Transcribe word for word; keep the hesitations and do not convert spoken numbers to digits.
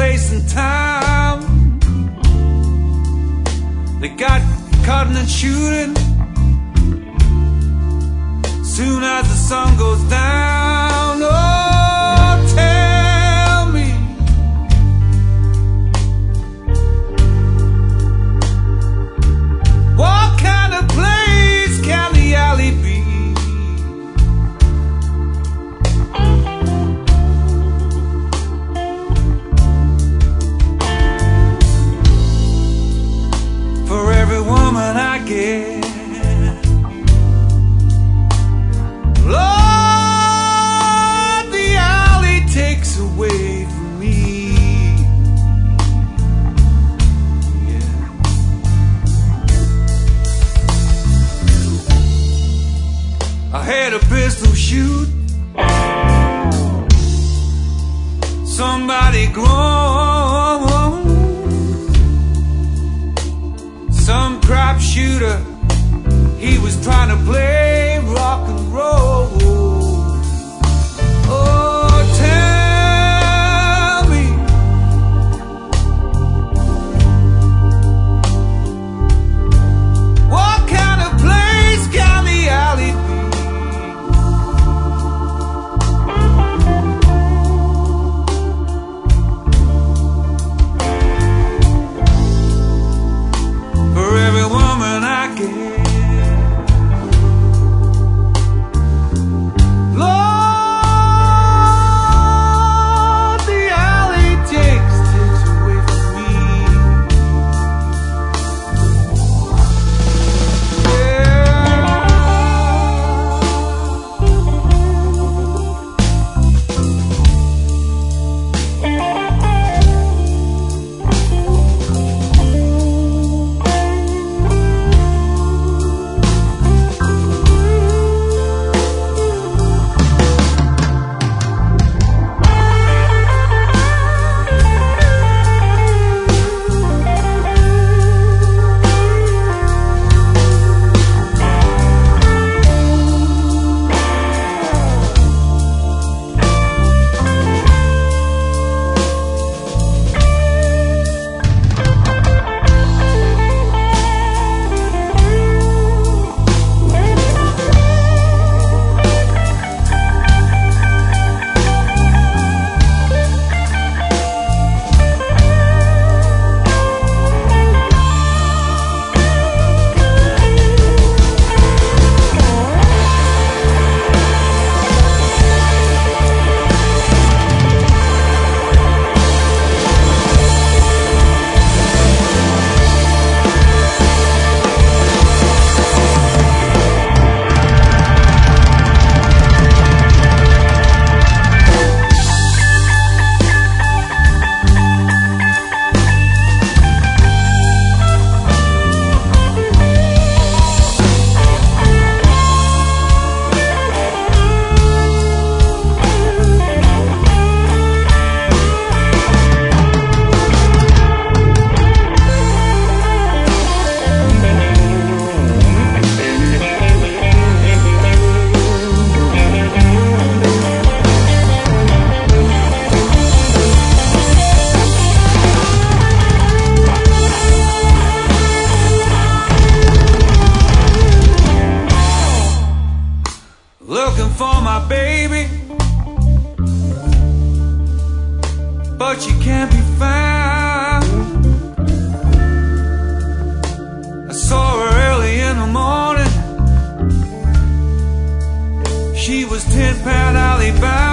place and time. They got caught in a shooting soon as the sun goes down. Oh, tell me, what kind of place can the alley be? For every woman I get, Lord, the alley takes away from me. Yeah. I had a pistol shoot, somebody grown, some crap shooter, he was trying to play rock and roll. Oh, tell me, what kind of place can the alley be? For every woman I get, looking for my baby, but she can't be found. I saw her early in the morning, she was ten pound alley bound.